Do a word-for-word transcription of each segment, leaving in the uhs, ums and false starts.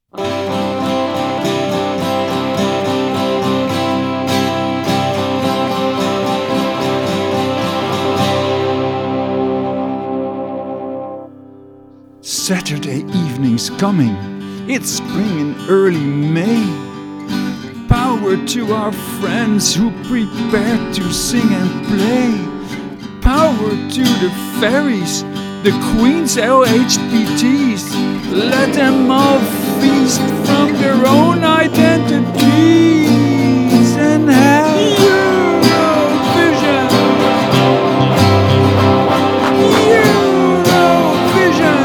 Saturday evening's coming. It's spring in early May. Power to our friends who prepare to sing and play. Power to the fairies, the queens, L H B Ts. Let them all feast from their own identities and have Eurovision. Eurovision.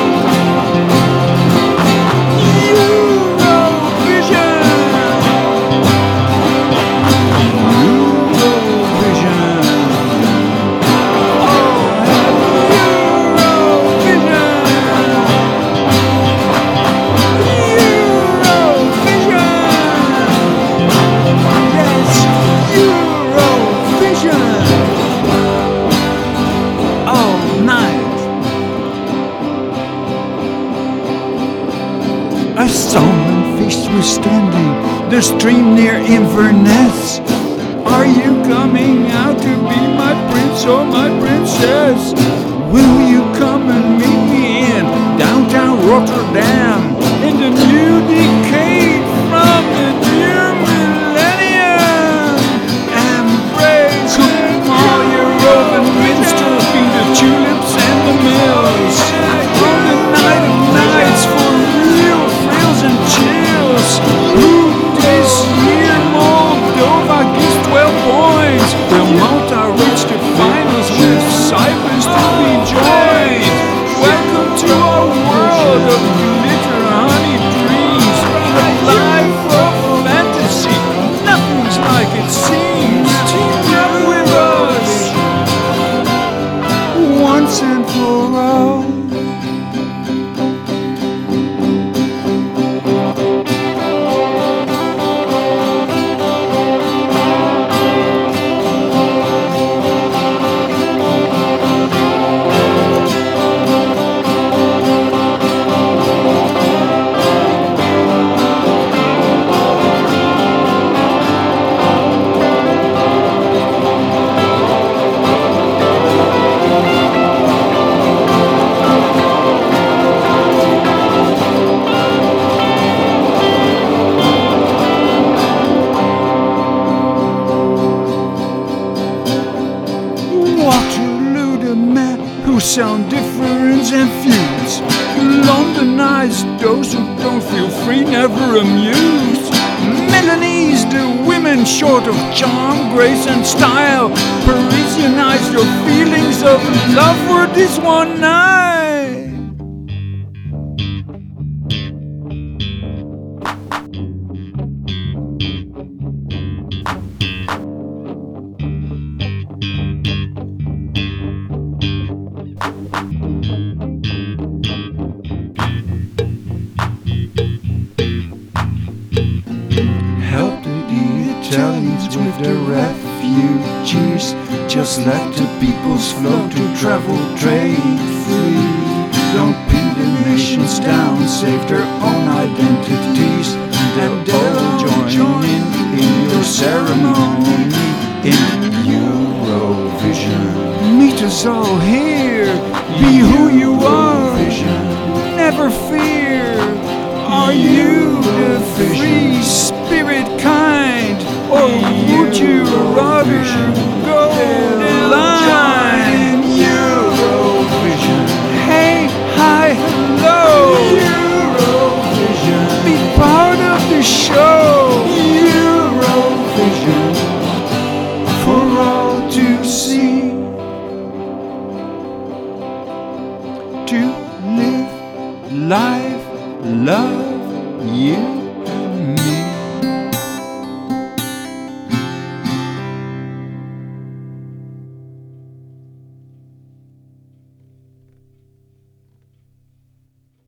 A salmon feast was standing the stream near Inverness. Are you coming out to be my prince or my princess? Will you come and meet me in downtown Rotterdam in the new decade from the new millennium? Embrace all your open minstrels, be the tulips and the mills. On the night of nights for real thrills and chills. Who this year Moldova gives twelve points? Will Malta reach the finals with Cyprus to be joined? Welcome to our world of glitter, honey dreams, a life of fantasy. Nothing's like it seems. Team up with us once and for all. Waterloo, the men who sound difference and feuds. Londonize those who don't feel free, never amused. Milanese the women short of charm, grace and style. Parisianize your feelings of love for this one night. Help the Italians with their refugees. Just let the peoples flow to travel trade free. Don't pin the nations down, save their own identities. And they'll all join in in your ceremony in Eurovision. Meet us all here, be who you are, never fear. Are you the free spirit kind, or would you rather go the line? Eurovision. Hey, hi, hello. Eurovision. Be part of the show. Eurovision. For all to see. To live life, love you.